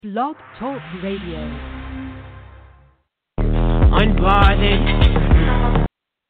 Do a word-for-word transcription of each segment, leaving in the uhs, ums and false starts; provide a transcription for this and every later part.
Blog Talk Radio. Unbothered.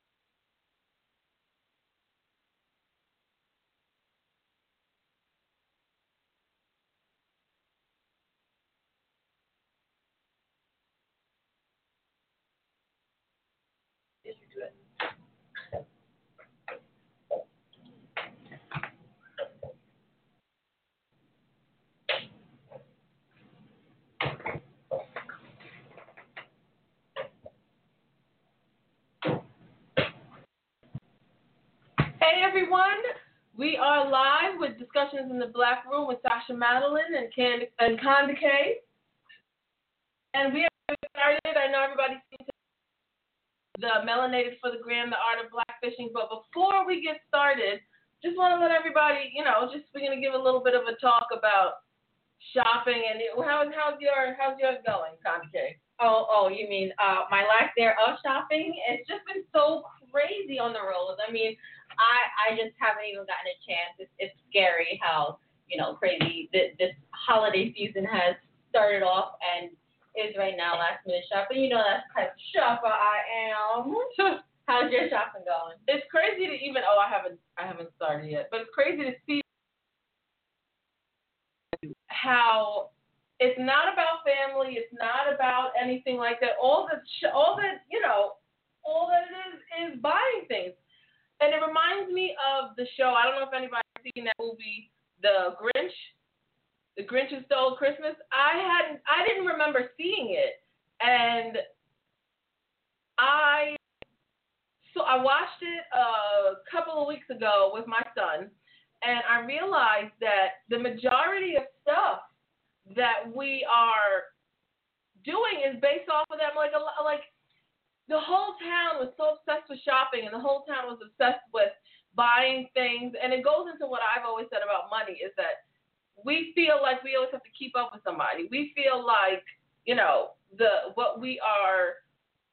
Hey everyone, we are live with Discussions in the Black Room with Sasha Madeline and Can and Conda K. And we are started. I know everybody's seen the Melanated for the Gram, the Art of Black Fishing. But before we get started, just want to let everybody, you know, just we're gonna give a little bit of a talk about shopping and it, how how's your how's yours going, Conda K? Oh, oh, you mean uh, my lack there of shopping? It's just been so crazy on the road. I mean, I I just haven't even gotten a chance. It's, it's scary how, you know, crazy this, this holiday season has started off and is right now last minute shopping. You know, that's the type of shopper I am. How's your shopping going? It's crazy to even oh I haven't I haven't started yet, but it's crazy to see how it's not about family, it's not about anything like that. All that all that you know, all that it is is buying things. And it reminds me of the show. I don't know if anybody's seen that movie, The Grinch, The Grinch Who Stole Christmas. I hadn't, I didn't remember seeing it, and I, so I watched it a couple of weeks ago with my son, and I realized that the majority of stuff that we are doing is based off of them, like a like. The whole town was so obsessed with shopping, and the whole town was obsessed with buying things. And it goes into what I've always said about money is that we feel like we always have to keep up with somebody. We feel like, you know, the what we are,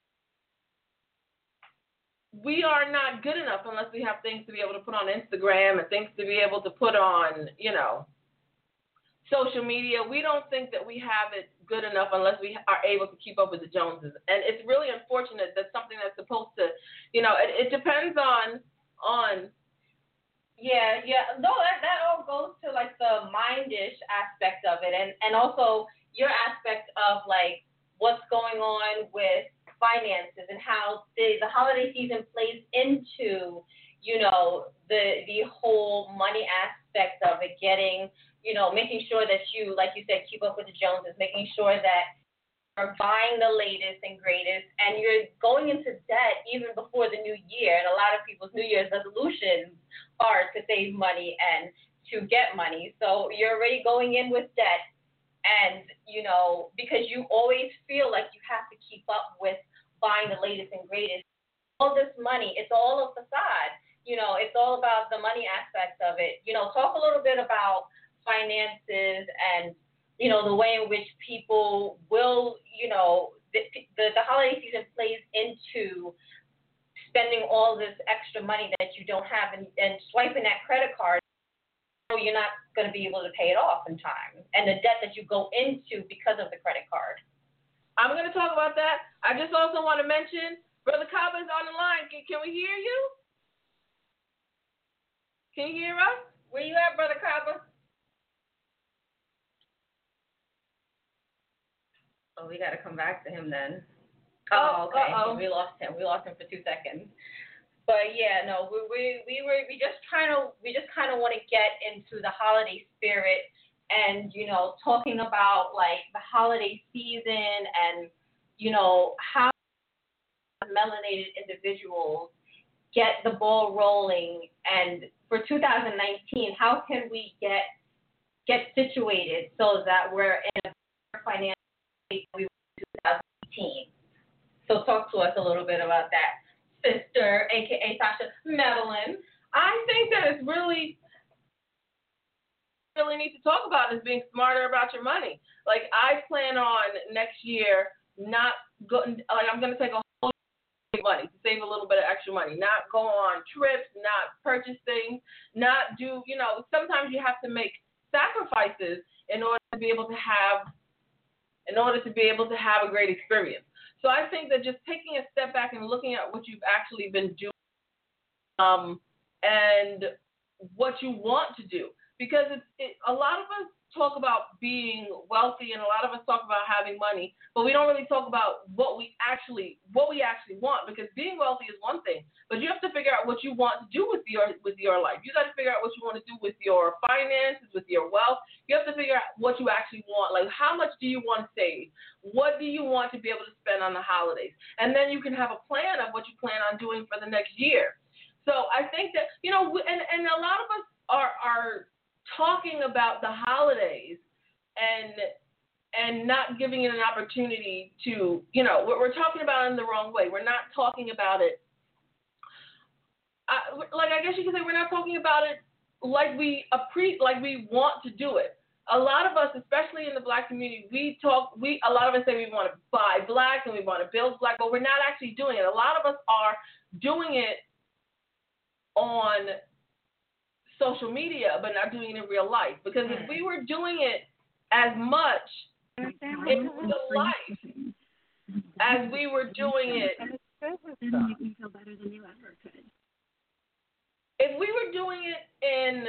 we are not good enough unless we have things to be able to put on Instagram and things to be able to put on, you know, social media. We don't think that we have it good enough unless we are able to keep up with the Joneses. And it's really unfortunate that something that's supposed to, you know, it, it depends on, on. Yeah, yeah. No, that, that all goes to, like, the mindish aspect of it. And, and also your aspect of, like, what's going on with finances and how the, the holiday season plays into, you know, the the whole money aspect of it, getting, you know, making sure that you, like you said, keep up with the Joneses, making sure that you're buying the latest and greatest, and you're going into debt even before the new year. And a lot of people's New Year's resolutions are to save money and to get money. So you're already going in with debt, and, you know, because you always feel like you have to keep up with buying the latest and greatest. All this money, it's all a facade. You know, it's all about the money aspect of it. You know, talk a little bit about finances and, you know, the way in which people will, you know, the, the, the holiday season plays into spending all this extra money that you don't have and, and swiping that credit card, so you're not going to be able to pay it off in time, and the debt that you go into because of the credit card. I'm going to talk about that. I just also want to mention, Brother Kaba is on the line. Can, can we hear you? Can you hear us? Where you at, Brother Kaba? Oh, we got to come back to him then. Oh, okay. Uh-oh. We lost him. We lost him for two seconds. But yeah, no, we we we were we just trying to we just kind of want to get into the holiday spirit and, you know, talking about, like, the holiday season and, you know, how melanated individuals get the ball rolling. And for two thousand nineteen, how can we get get situated so that we're in a financial we were in twenty eighteen. So talk to us a little bit about that, sister, aka Sasha Madeline. I think that it's really, really need to talk about is being smarter about your money. Like, I plan on next year not going, like, I'm going to take a whole year of money to save a little bit of extra money, not go on trips, not purchase things, not do, you know, sometimes you have to make sacrifices in order to be able to have in order to be able to have a great experience. So I think that just taking a step back and looking at what you've actually been doing um, and what you want to do, because it's, it, a lot of us talk about being wealthy and a lot of us talk about having money, but we don't really talk about what we actually what we actually want, because being wealthy is one thing, but you have to figure out what you want to do with your with your life. You got to figure out what you want to do with your finances, with your wealth. You have to figure out what you actually want. Like, how much do you want to save? What do you want to be able to spend on the holidays? And then you can have a plan of what you plan on doing for the next year. So I think that, you know, and, and a lot of us are are talking about the holidays and and not giving it an opportunity to, you know, we're, we're talking about it in the wrong way. We're not talking about it, I, like I guess you could say we're not talking about it like we appre- like we want to do it. A lot of us, especially in the Black community, we talk, we a lot of us say we want to buy Black and we want to build Black, but we're not actually doing it. A lot of us are doing it on social media, but not doing it in real life. Because if we were doing it as much in real life as we were doing it, it'll make me feel better than you ever could. If we were doing it in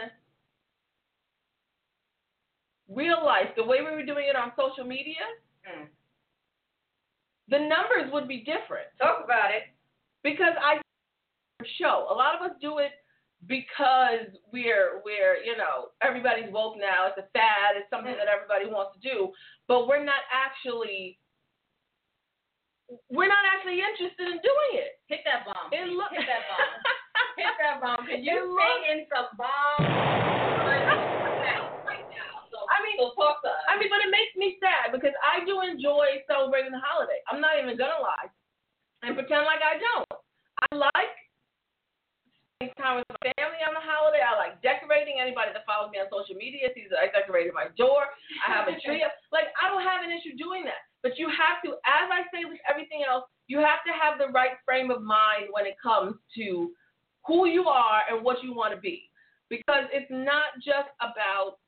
real life, the way we were doing it on social media, mm. the numbers would be different. Talk about it. Because I show a lot of us do it because we're we're you know, everybody's woke now. It's a fad. It's something that everybody wants to do, but we're not actually we're not actually interested in doing it. Hit that bomb. It look- Hit that bomb. Hit that bomb. Cause you're singing some bomb. I mean, so talk to us. I mean, but it makes me sad because I do enjoy celebrating the holiday. I'm not even gonna lie and pretend like I don't. I like spending time with my family on the holiday. I like decorating. Anybody that follows me on social media sees that I decorated my door. I have a tree up. Like, I don't have an issue doing that. But you have to, as I say with everything else, you have to have the right frame of mind when it comes to who you are and what you want to be. Because it's not just about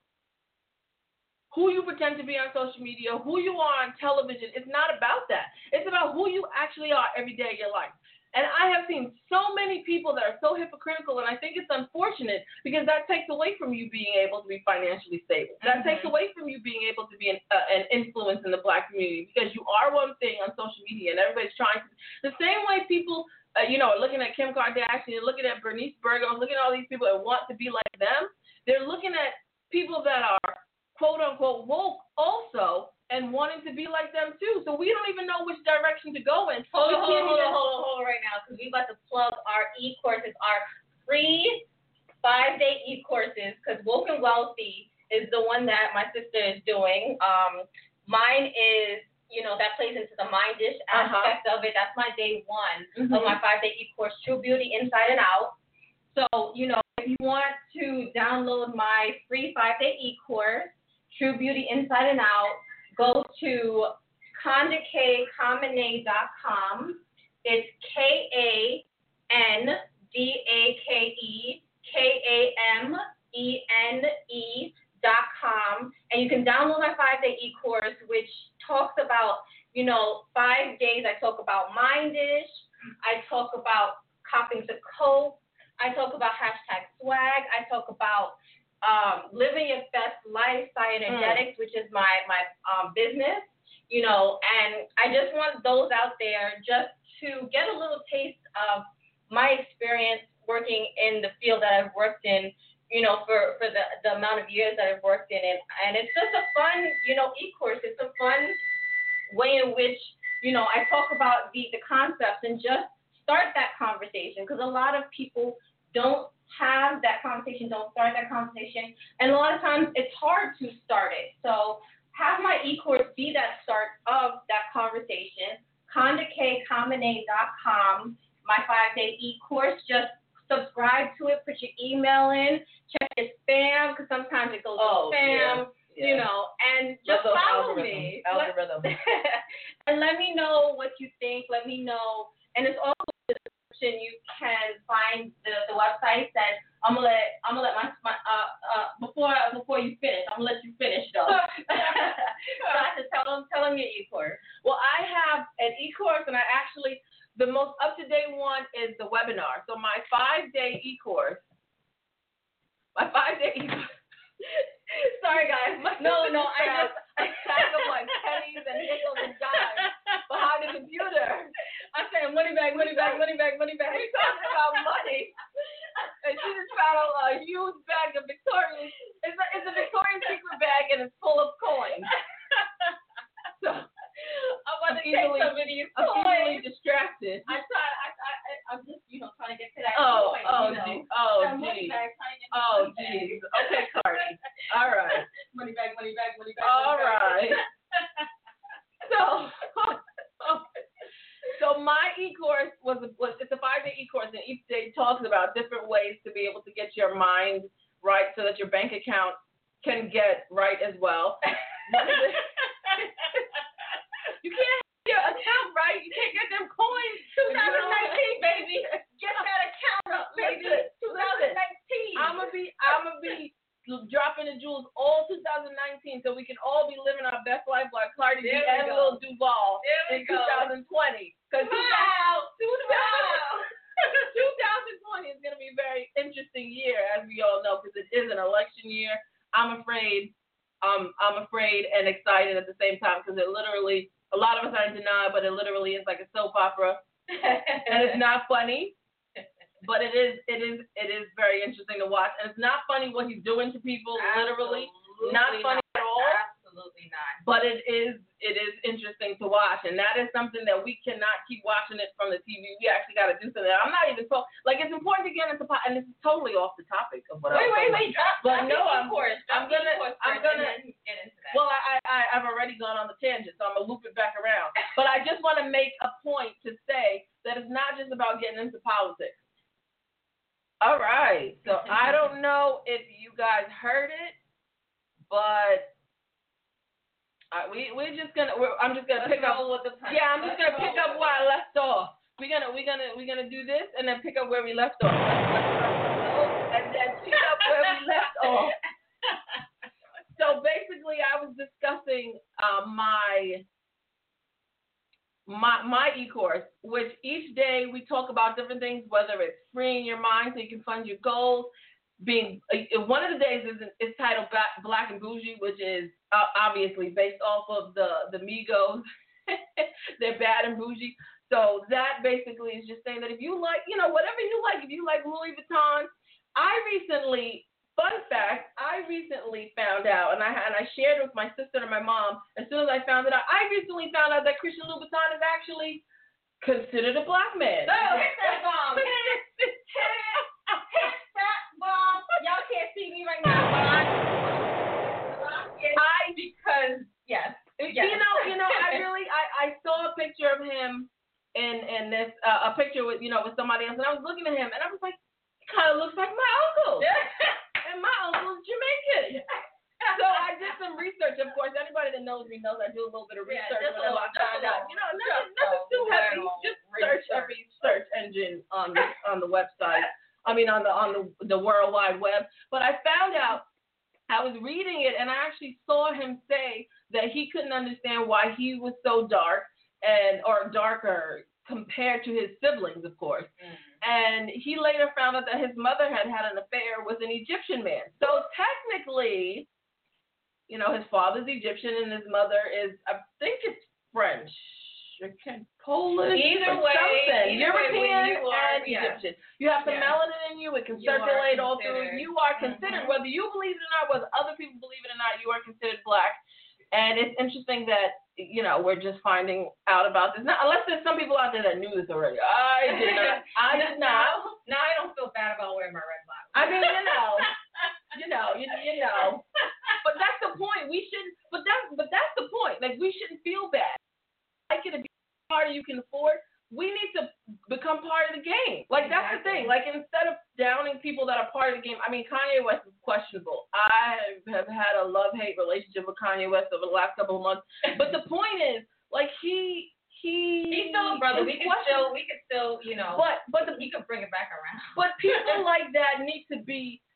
who you pretend to be on social media, who you are on television. It's not about that. It's about who you actually are every day of your life. And I have seen so many people that are so hypocritical, and I think it's unfortunate because that takes away from you being able to be financially stable. That mm-hmm. takes away from you being able to be an, uh, an influence in the Black community, because you are one thing on social media, and everybody's trying to. The same way people, uh, you know, are looking at Kim Kardashian, looking at Bernice Burgos, looking at all these people that want to be like them. They're looking at people that are quote unquote woke also, and wanting to be like them too. So we don't even know which direction to go in. Hold on, hold on, hold on, hold on, hold on right now, because we about to plug our e-courses, our free five-day e-courses, because Woke and Wealthy is the one that my sister is doing. Um, mine is, you know, that plays into the Mindish aspect uh-huh. of it. That's my day one mm-hmm. of my five-day e-course, True Beauty Inside and Out. So, you know, if you want to download my free five-day e-course, True Beauty Inside and Out, go to Khanda K Kamene dot com. It's K A N D A K E K A M E N E dot com. And you can download my five-day e-course, which talks about, you know, five days. I talk about Mindish. I talk about copping to cope. I talk about hashtag swag. I talk about Um, living your best life, Cyanurgetics, mm. which is my my um, business, you know, and I just want those out there just to get a little taste of my experience working in the field that I've worked in, you know, for, for the, the amount of years that I've worked in it. And it's just a fun, you know, e-course. It's a fun way in which, you know, I talk about the, the concepts and just start that conversation, because a lot of people don't have that conversation, don't start that conversation, and a lot of times it's hard to start it. So have my e-course be that start of that conversation. Khanda K Kamene dot com, my five-day e-course. Just subscribe to it, put your email in, check your spam, because sometimes it goes oh, to spam, yeah, yeah. you know, and just Love follow algorithm. me. Algorithm. And let me know what you think. Let me know. And it's also you can find the, the website that I'm gonna let I'm gonna let my, my uh uh before before you finish, I'm gonna let you finish though. So I have to tell them tell them on your e-course? Well, I have an e-course, and I actually, the most up-to-date one is the webinar. So my five-day e-course, my five-day e-course. Sorry, guys. My No, no, I just a stack of like pennies and nickels and dimes behind the computer. I'm saying money bag, money bag, money bag, money bag. We talking about money, and she just found a, a huge bag of Victoria's. It's a, it's a Victoria's Secret bag, and it's full of coins. So I'm about to take easily, some of these I'm easily coins. distracted. I try. I, I, I, I'm just, you know, trying to get to that Oh, point. oh, you know. gee, oh, That money geez. bag, trying to get to Oh, the money geez. bag. Okay, Cardi. All right. Money bag, money bag, money bag. All money bag. right. So, so my e-course was, a, was it's a five-day e-course, and each day talks about different ways to be able to get your mind right so that your bank account can get right as well. One of the- you can't have your account right. You can't get them coins. twenty nineteen, baby. Get that account up, baby. Listen, twenty nineteen. I'm gonna be, I'm gonna be dropping the jewels all two thousand nineteen, so we can all be living our best life like Cardi B There we and go. Lil Duval There we in go. twenty twenty. Because Wow. twenty twenty is gonna be a very interesting year, as we all know, because it is an election year. I'm afraid, um, I'm afraid and excited at the same time, because it literally, a lot of us are in denial, but it literally is like a soap opera, and it's not funny. But it is, it is, it is very interesting to watch, and it's not funny what he's doing to people. Literally, Absolutely not funny not. at all. Absolutely not. But it is, it is interesting to watch, and that is something that we cannot keep watching it from the T V. We actually got to do something. I'm not even so like it's important to get into, po- and this is totally off the topic of what I Wait, was wait, talking wait. Drop, But drop no, your I'm- e-course. I'm Drop your gonna- e-course I'm first gonna- and then get into that. Well, I, I, I've already gone on the tangent, so I'm going to loop it back around. But I just want to make a point to say that it's not just about getting into politics. All right. So I don't know if you guys heard it, but uh, we, we're just going to, I'm just going to Let's pick up. roll with the punch. Yeah, I'm just Let's going to pick roll up with where I left off. We're going to, we're going to, we're going to do this and then pick up where we left off. And then pick up where we left off. So basically, I was discussing uh, my my my e-course, which each day we talk about different things, whether it's freeing your mind so you can fund your goals. Being uh, one of the days is is titled Black and Bougie, which is uh, obviously based off of the the Migos. They're bad and bougie. So that basically is just saying that if you like, you know, whatever you like, if you like Louis Vuitton, I recently. Fun fact, I recently found out, and I and I shared it with my sister and my mom. As soon as I found it out, I recently found out that Christian Louboutin is actually considered a black man. Oh, hit that bomb. Hit, hit, hit that bomb. Y'all can't see me right now, but I, I because, yes. yes. You know, you know, I really, I, I saw a picture of him in, in this, uh, a picture with, you know, with somebody else, and I was looking at him, and I was like, he kind of looks like my uncle. And my uncle's Jamaican. So I did some research. Of course, anybody that knows me knows I do a little bit of research Yeah, whenever I find out. You know, nothing, nothing too heavy. Just search every search engine on the on the website. I mean, on the on the the World Wide Web. But I found out. I was reading it, and I actually saw him say that he couldn't understand why he was so dark and or darker compared to his siblings, of course. Mm. And he later found out that his mother had had an affair with an Egyptian man. So technically, you know, his father's Egyptian and his mother is, I think it's French, or Polish, either or way, something. either European way, you are, and yeah. Egyptian. You have some yeah. melanin in you. It can you circulate all through. You are considered, mm-hmm. whether you believe it or not, whether other people believe it or not, you are considered black. And it's interesting that, you know, we're just finding out about this. Now, unless there's some people out there that knew this already. I did not. I did not. Now, now I don't feel bad about wearing my red blouse. I mean, you know, you know, you, you know. But that's the point. We shouldn't. But that's but that's the point. Like, we shouldn't feel bad. Like it to be harder you can afford. We need to become part of the game. Like, that's exactly. the thing. Like, instead of downing people that are part of the game, I mean, Kanye West is questionable. I have had a love-hate relationship with Kanye West over the last couple of months. But the point is, like, he he he's still a brother. We can still we can still, you know. But but the, he could bring it back around. But people like that need to be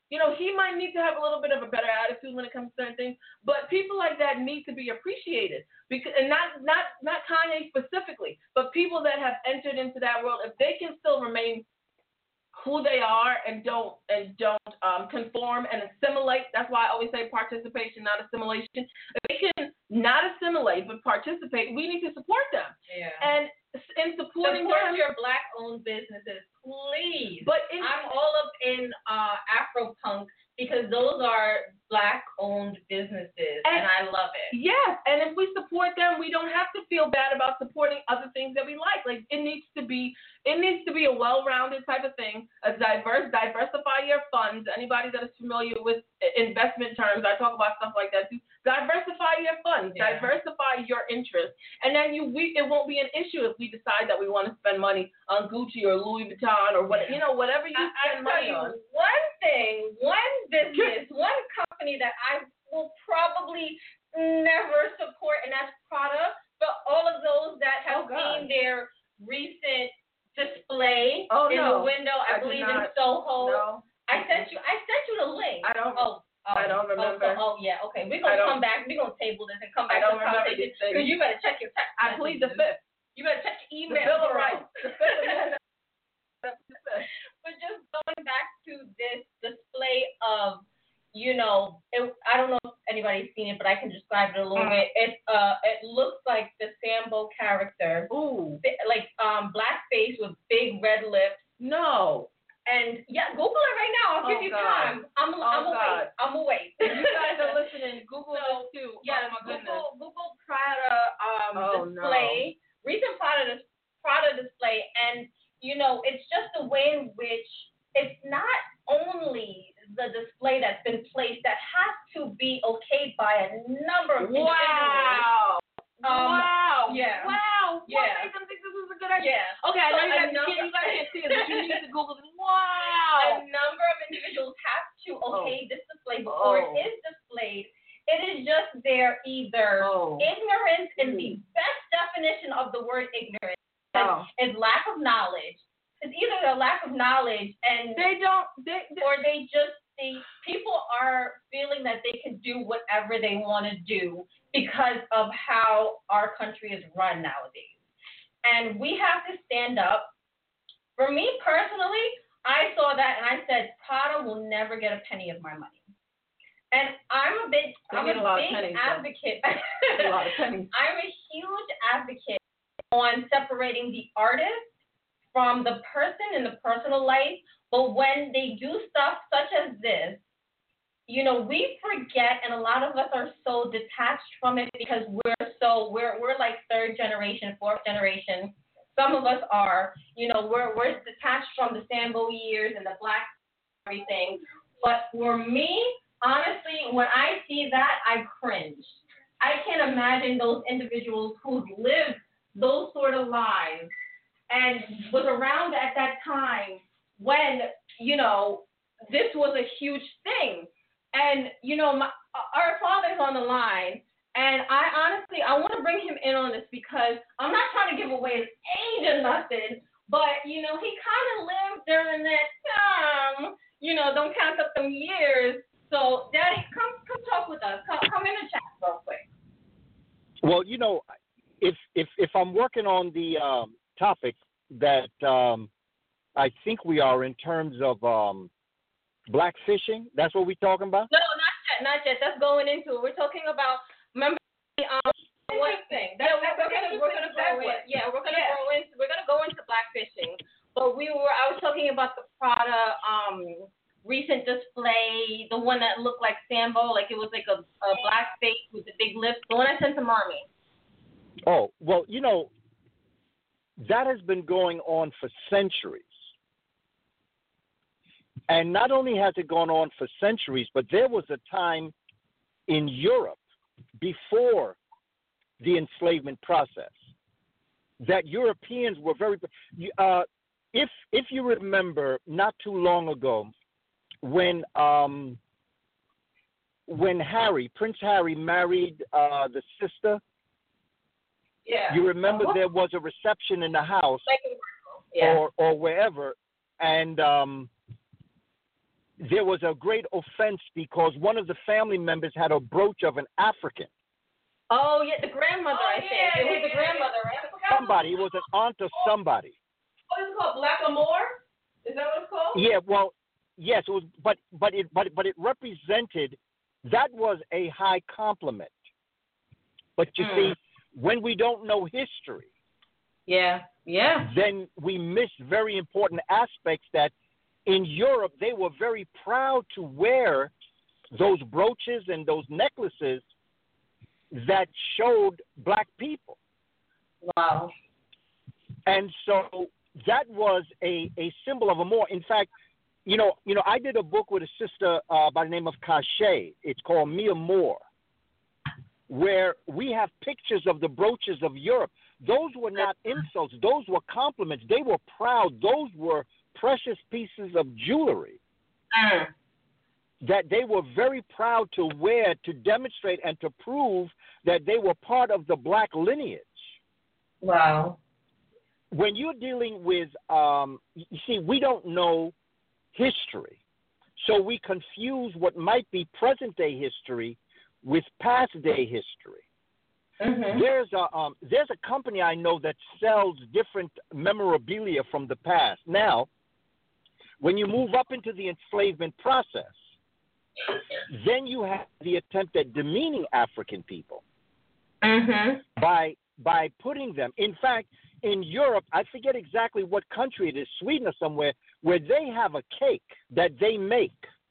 You know, he might need to have a little bit of a better attitude when it comes to certain things, but people like that need to be appreciated. Because, and not, not, not Kanye specifically, but people that have entered into that world, if they can still remain who they are and don't and don't um, conform and assimilate. That's why I always say participation, not assimilation. If they can not assimilate but participate, we need to support them. Yeah. And in supporting support them, your black-owned businesses, please. But in, I'm all up in uh, Afropunk because those are black-owned businesses, and, and I love it. Yes, and if we support them, we don't have to feel bad about supporting other things that we like. Like it needs to be, it needs to be a well-rounded type of thing, a diverse, diversify your funds. Anybody that is familiar with investment terms, I talk about stuff like that too. Diversify your funds, yeah. Diversify your interests, and then you, we, it won't be an issue if we decide that we want to spend money on Gucci or Louis Vuitton or what, you know, whatever you I, spend money on. One thing, one business, one company that I will probably never support, and that's Prada. But all of those that have oh, seen their recent display oh, in no. the window, I, I believe in Soho. No. I sent you. I sent you the link. I don't. Oh. Oh, I don't remember. Oh, so, oh yeah, okay. We're going to come back. We're going to table this and come back to the conversation. Because you better check your text. I plead the fifth. You better check your email. The Bill of Rights. The fifth. But just going back to this display of, you know, it, I don't know if anybody's seen it, but I can describe it a little mm. bit. It uh, it looks like the Sambo character. Ooh. Like um, blackface with big red lips. No. And yeah, Google it right now. I'll give oh, you God. time. I'm, oh, I'm gonna wait. I'm gonna wait. If you guys are listening, Google so, this too. Yeah, oh, my Google goodness. Google Prada um, oh, display, no. recent Prada Prada display, and you know it's just the way in which it's not only the display that's been placed that has to be okayed by a number of wow. individuals. Um, wow. Yeah. Wow. Yeah. What made them think this was a good idea? Yeah. Okay, I so know you guys number, can't, you guys can't see it, but you need to Google this. Wow. A number of individuals have to okay oh. this display before oh. it is displayed. It is just their either oh. ignorance in the best definition of the word ignorance oh. is lack of knowledge. It's either a lack of knowledge and they don't, they, they, or they just they people are feeling that they can do whatever they want to do because of how our country is run nowadays. And we have to stand up. For me personally, I saw that and I said, Prada will never get a penny of my money. And I'm a big, they I'm a, a big pennies, advocate. a lot of pennies. I'm a huge advocate on separating the artist from the person in the personal life. But when they do stuff such as this, you know, we forget, and a lot of us are so detached from it because we're so we're we're like third generation, fourth generation. Some of us are, you know, we're we're detached from the Sambo years and the black everything. But for me, honestly, when I see that, I cringe. I can't imagine those individuals who've lived those sort of lives and was around at that time when, you know, this was a huge thing. And, you know, my, our father's on the line, and I honestly, I want to bring him in on this because I'm not trying to give away his age or nothing, but, you know, he kind of lived during that time, you know, don't count up them years. So, Daddy, come come talk with us. Come, come in and chat real quick. Well, you know, if if, if I'm working on the um, topic that um, I think we are in terms of um, black fishing, that's what we're talking about? No, not yet, not yet. That's going into it. We're talking about, remember, um, one thing. That, yeah, we're, we're gonna we're gonna go in. Yeah, we're gonna yeah. go into we're gonna go into black fishing. But we were I was talking about the Prada um recent display, the one that looked like Sambo, like it was like a, a black face with the big lips. The one I sent to Marmy. Oh, well, you know, that has been going on for centuries. And not only has it gone on for centuries, but there was a time in Europe before the enslavement process that Europeans were very uh, if if you remember not too long ago when um, when Harry, Prince Harry married uh, the sister. Yeah. You remember uh-huh. there was a reception in the house yeah. or or wherever, and um, there was a great offense because one of the family members had a brooch of an African. Oh, yeah, the grandmother, Oh, I think. yeah, It was yeah, the yeah, grandmother, yeah. right? I forgot. Somebody, it was an aunt or somebody. What is it called? Black Amour? Is that what it's called? Yeah, well, yes, it was, but but it but but it represented that was a high compliment. But you Mm. see, when we don't know history, Yeah, yeah. then we miss very important aspects that in Europe they were very proud to wear those brooches and those necklaces that showed black people. Wow. And so that was a, a symbol of amour. In fact, you know, you know, I did a book with a sister uh, by the name of Cachet. It's called Mi Amour, where we have pictures of the brooches of Europe. Those were not insults. Those were compliments. They were proud. Those were precious pieces of jewelry Mm. that they were very proud to wear to demonstrate and to prove that they were part of the black lineage. Wow. When you're dealing with, um, you see, we don't know history. So we confuse what might be present day history with past day history. Mm-hmm. There's a um, there's a company I know that sells different memorabilia from the past. Now, when you move up into the enslavement process, then you have the attempt at demeaning African people Mm-hmm. by by putting them. In fact, in Europe, I forget exactly what country it is, Sweden or somewhere, where they have a cake that they make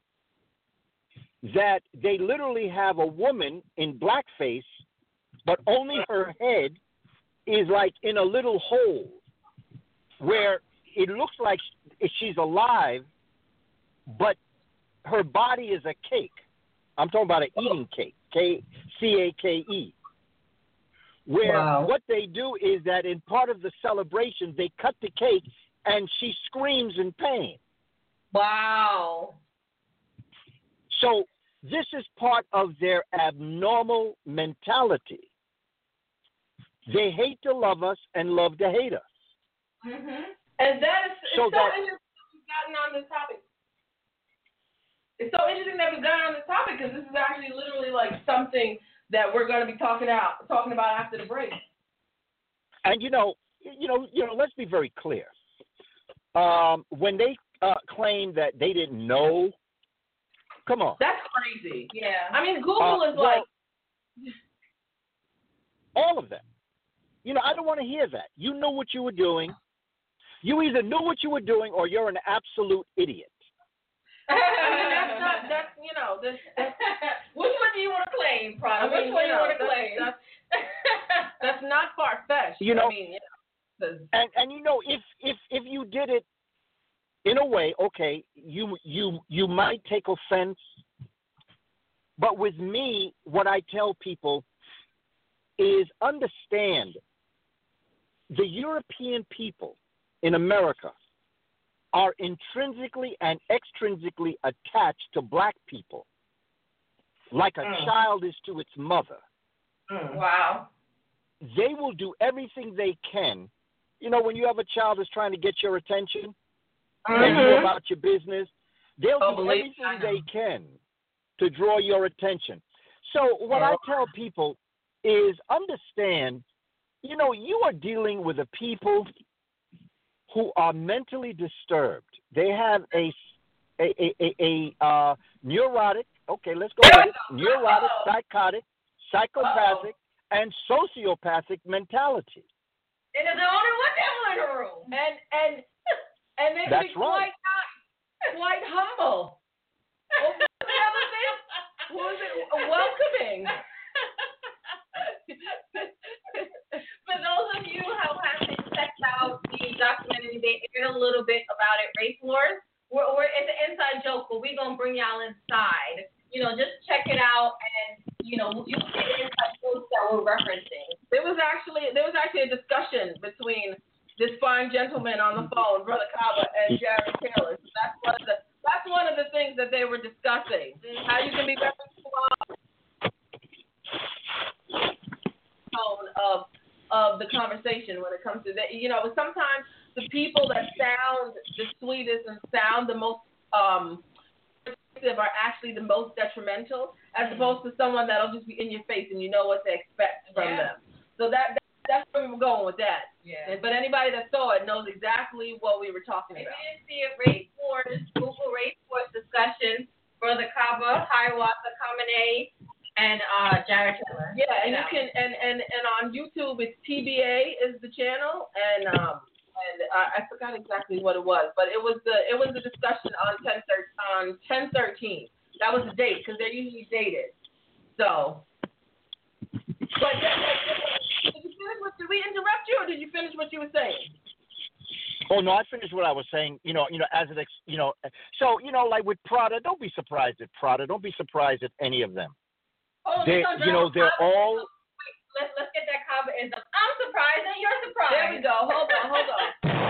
that they literally have a woman in blackface, but only her head is like in a little hole where it looks like she's alive, but her body is a cake. I'm talking about an eating cake, K C A K E. Where Wow. what they do is that in part of the celebration, they cut the cake and she screams in pain. Wow. So this is part of their abnormal mentality. They hate to love us and love to hate us. Mm-hmm. And that is it's So so, that- interesting that we've gotten on this topic. It's so interesting that we've gotten on this topic because this is actually literally like something that we're going to be talking out talking about after the break. And you know, you know, you know. Let's be very clear. Um, when they uh, claim that they didn't know, come on. That's crazy. Yeah. I mean, Google Uh, is well, like, all of them. You know, I don't want to hear that. You knew what you were doing. You either knew what you were doing or you're an absolute idiot. I mean, that's not, that's, you know, this, that's, Which one do you want to claim, I Prada? mean, Which one you do you know, want to that's, claim? that's, that's not far-fetched. You know- I mean, you know, 'cause- And and you know, if if if you did it in a way, okay, you you you might take offense. But with me, what I tell people is understand the European people in America are intrinsically and extrinsically attached to black people like a Mm. child is to its mother. mm. Wow. They will do everything they can. You know, when you have a child that's trying to get your attention and you Mhm. about your business, they'll Oh, do believe me, I everything know. they can to draw your attention. So what I tell people is understand, you know, you are dealing with a people who are mentally disturbed. They have a a a, a, a uh, neurotic. Okay, let's go with it. Neurotic, psychotic, psychopathic, and sociopathic mentality. And there's only one devil in the room. And, and, and they can That's be right. quite, quite humble. What was the other thing? What was it? Welcoming. For those of you who haven't checked out the documentary, they aired a little bit about it, Race Wars. We're, we're it's an inside joke, but we're gonna bring y'all inside. You know, just check it out, and you know, you see the inside jokes that we're referencing. There was actually there was actually a discussion between this fine gentleman on the phone, Brother Kaba, and Jared Taylor. So that's one of the that's one of the things that they were discussing. How you can be very suave tone of of the conversation when it comes to that. You know, sometimes the people that sound the sweetest and sound the most um are actually the most detrimental, as Mm-hmm. opposed to someone that'll just be in your face and you know what to expect from Yeah. them. So that, that that's where we were going with that. Yeah. And, but anybody that saw it knows exactly what we were talking If about. you didn't see it, race wars, Google race wars discussions, Brother Kaba, Hiawatha Kamene, and uh, Jared Taylor. Yeah, and you know. can and, and, and on YouTube it's T B A is the channel, and um and uh, I forgot exactly what it was, but it was the it was the discussion on ten on ten thirteen. That was the date because they're usually dated. So, but yeah, did you finish what, did we interrupt you or did you finish what you were saying? Oh no, I finished what I was saying. You know, you know, as it, ex- you know, so you know, like with Prada, don't be surprised at Prada. Don't be surprised at any of them. Oh, They, so you know, they're Kaba- all. Wait, let's let's get that Kaba-ism. I'm surprised and you're surprised. There we go. Hold on, hold on.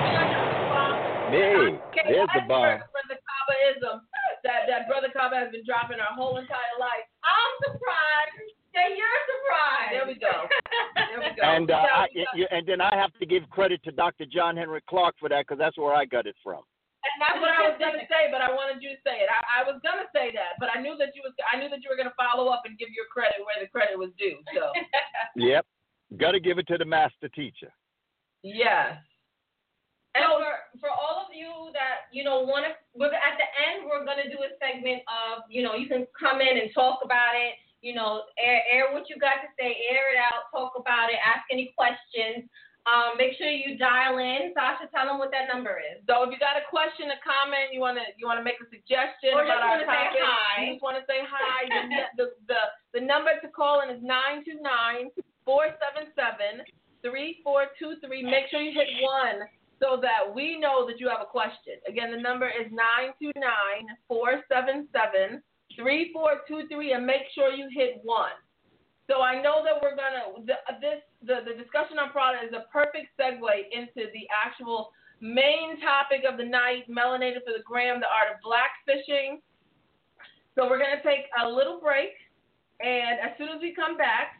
Hey, Okay, there's the that's bomb. for, for the Kaba-ism that, that Brother Kaba has been dropping our whole entire life. I'm surprised that you're surprised. There we go. There we go. And uh, Yeah, I, we got- you, and then I have to give credit to Doctor John Henry Clark for that because that's where I got it from. And that's what I was gonna say, but I wanted you to say it. I, I was gonna say that, but I knew that you was I knew that you were gonna follow up and give your credit where the credit was due. So Yep, got to give it to the master teacher. And yes. So for, for all of you that, you know, want to, we're, at the end, we're going to do a segment of, you know, you can come in and talk about it, you know, air, air what you got to say, air it out, talk about it, ask any questions. Um, make sure you dial in. Sasha, tell them what that number is. So if you got a question, a comment, you wanna you wanna make a suggestion Or just about our wanna say topic, hi. you just wanna say hi. the, the the the number to call in is nine two nine four seven seven three four two three. Make sure you hit one so that we know that you have a question. Again, the number is nine two nine four seven seven three four two three, and make sure you hit one. So I know that we're gonna the, this the, the discussion on Prada is a perfect segue into the actual main topic of the night, melanated for the gram, the art of blackfishing. So we're gonna take a little break, and as soon as we come back,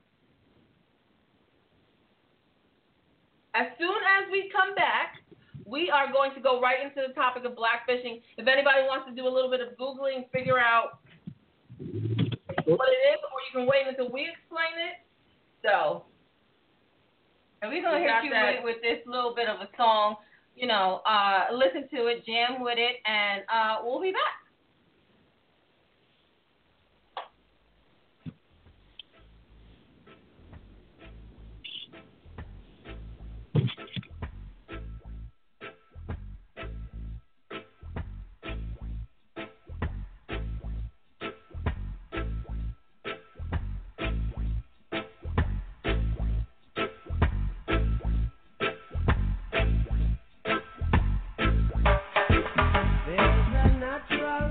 as soon as we come back, we are going to go right into the topic of blackfishing. If anybody wants to do a little bit of Googling, figure out what it is, or you can wait until we explain it. So, And we're going We to got hit you that. with, with this little bit of a song. You know, uh, listen to it, jam with it, and uh, we'll be back. There's a natural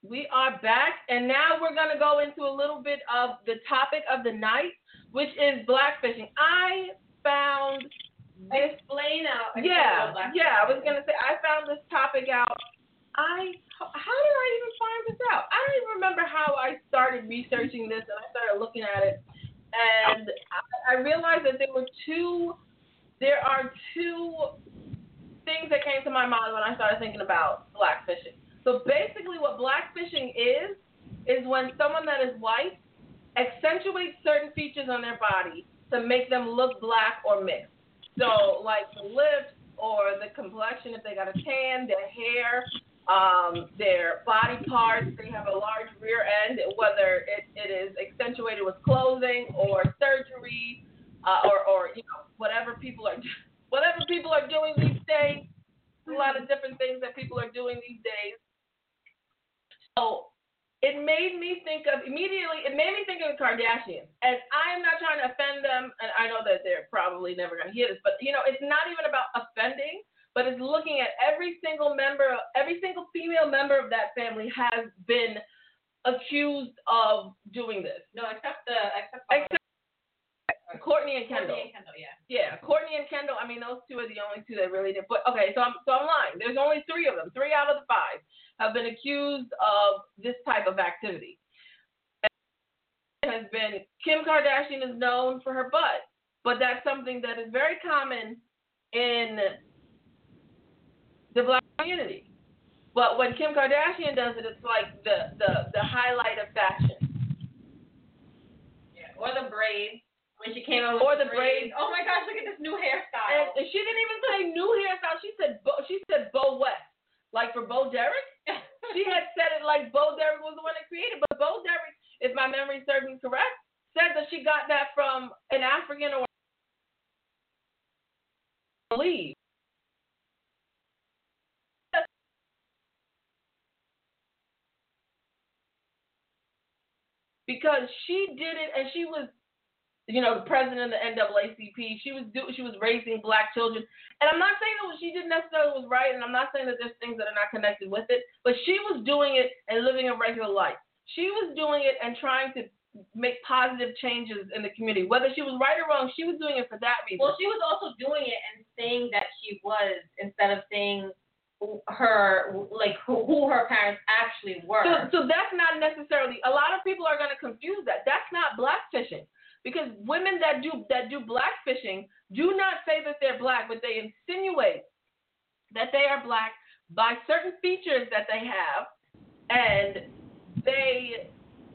We are back, and now we're going to go into a little bit of the topic of the night, which is blackfishing. I found this. Explain out. Yeah, yeah. I was going to say, I found this topic out. I How did I even find this out? I don't even remember how I started researching this, and I started looking at it, and I, I realized that there were two, there are two things that came to my mind when I started thinking about blackfishing. So basically what blackfishing is, is when someone that is white accentuates certain features on their body to make them look black or mixed. So like the lips or the complexion, if they got a tan, their hair, um, their body parts, they have a large rear end, whether it, it is accentuated with clothing or surgery, uh, or, or, you know, whatever people are, whatever people are doing these days. A lot of different things that people are doing these days. So it made me think of, immediately, it made me think of the Kardashians. And I am not trying to offend them, and I know that they're probably never going to hear this, but, you know, it's not even about offending, but it's looking at every single member, every single female member of that family has been accused of doing this. No, except the, except, except Kourtney and Kendall. Kourtney and Kendall, yeah. Yeah, Kourtney and Kendall, I mean, those two are the only two that really did. But, okay, so I'm, so I'm lying. There's only three of them, three out of the five have been accused of this type of activity. Has been, Kim Kardashian is known for her butt, but that's something that is very common in the black community. But when Kim Kardashian does it, it's like the, the, the highlight of fashion. Yeah, or the braids. When she came out with or the braids. braids. Oh my gosh, look at this new hairstyle. And, and she didn't even say new hairstyle. She said Bo, she said Bo West. Like for Bo Derek, she had said it like Bo Derek was the one that created. But Bo Derek, if my memory serves me correct, said that she got that from an African or believe. Because she did it, and she was, you know, the president of the N double A C P. She was do, she was raising black children, and I'm not saying that what she did necessarily was right, and I'm not saying that there's things that are not connected with it, but she was doing it and living a regular life. She was doing it and trying to make positive changes in the community. Whether she was right or wrong, she was doing it for that reason. Well, she was also doing it and saying that she was, instead of saying her, like, who, who her parents actually were. So, so that's not necessarily, a lot of people are going to confuse that. That's not blackfishing. Because women that do that do blackfishing do not say that they're black, but they insinuate that they are black by certain features that they have, and they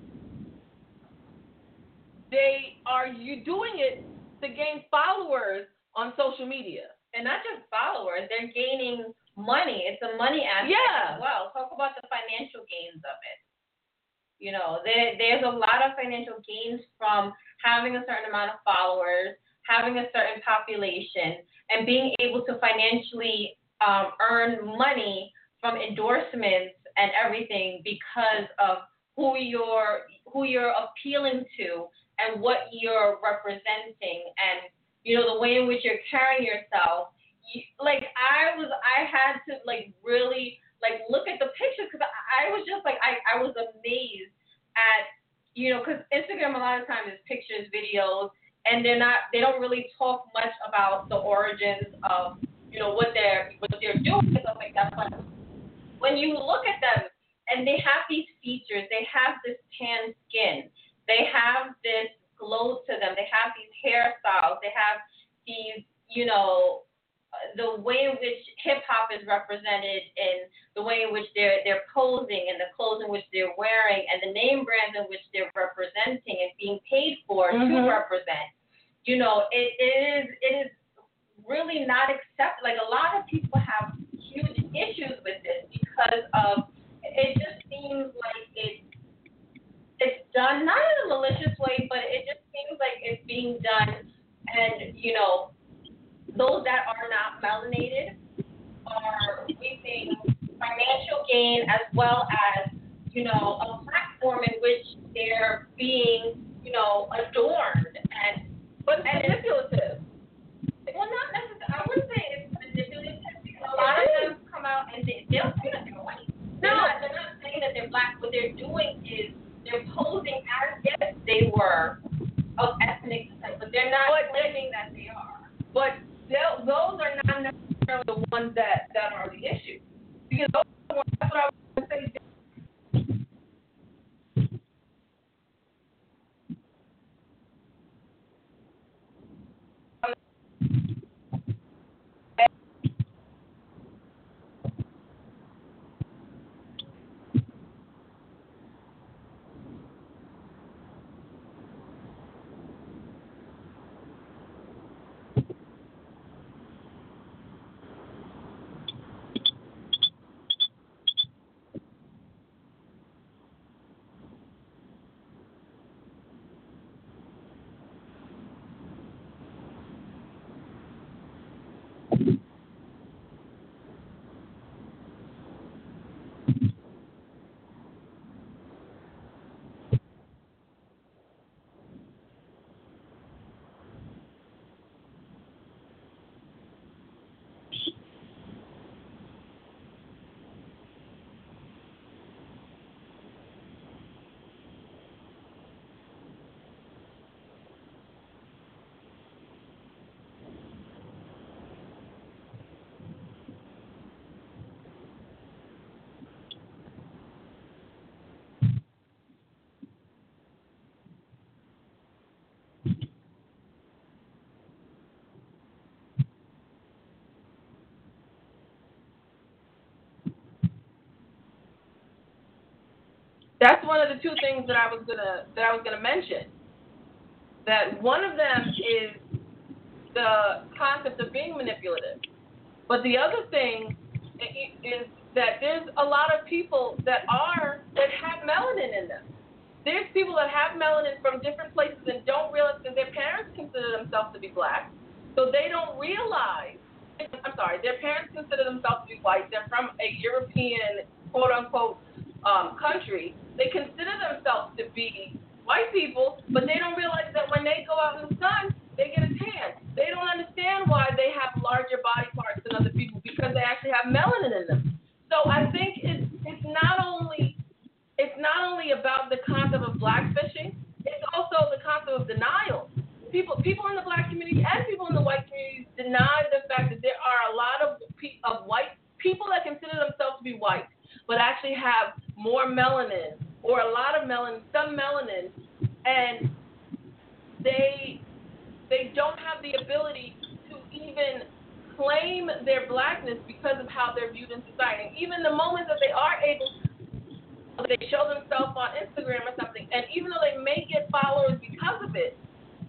they are you doing it to gain followers on social media. And not just followers, they're gaining money. It's a money aspect yeah. as well. Talk about the financial gains of it. You know, there, there's a lot of financial gains from having a certain amount of followers, having a certain population, and being able to financially um, earn money from endorsements and everything because of who you're who you're appealing to and what you're representing, and you know the way in which you're carrying yourself. You, like I was, I had to like really like look at the pictures because I, I was just like I, I was amazed at. You know, because Instagram a lot of times is pictures, videos, and they're not, they don't really talk much about the origins of, you know, what they're what they're doing and stuff like that. But when you look at them, and they have these features, they have this tan skin, they have this glow to them, they have these hairstyles, they have these, you know, the way in which hip hop is represented, and the way in which they're they're posing, and the clothes in which they're wearing, and the name brands in which they're representing and being paid for mm-hmm. to represent. You know, it, it is it is really not accepted. Like a lot of people have huge issues with this because of it. Just seems like it it's done not in a malicious way, but it just seems like it's being done, and you know. Those that are not melanated are reaping financial gain as well as, you know, a platform in which they're being, you know, adorned and but and manipulative. Well, not necessarily. I wouldn't say it's manipulative because a lot of them come out and they they'll say that they're white. They're No, not, they're not saying that they're they're black, what they're doing is they're posing as if they were of ethnic descent, but they're not claiming that they are. But those are not necessarily the ones that, that are the issue. Because those are the ones, that's what I was going to say. That's one of the two things that I was gonna that I was gonna mention. That one of them is the concept of being manipulative, but the other thing is that there's a lot of people that are that have melanin in them. There's people that have melanin from different places and don't realize that their parents consider themselves to be black, so they don't realize. I'm sorry, their parents consider themselves to be white. They're from a European quote unquote um, country. They consider themselves to be white people, but they don't realize that when they go out in the sun, they get a tan. They don't understand why they have larger body parts than other people because they actually have melanin in them. So I think it's it's not only it's not only about the concept of blackfishing, it's also the concept of denial. People people in the black community and people in the white community deny the fact that there are a lot of of white people that consider themselves to be white, but actually have more melanin or a lot of melanin, some melanin, and they they don't have the ability to even claim their blackness because of how they're viewed in society. And even the moments that they are able to, they show themselves on Instagram or something, and even though they may get followers because of it,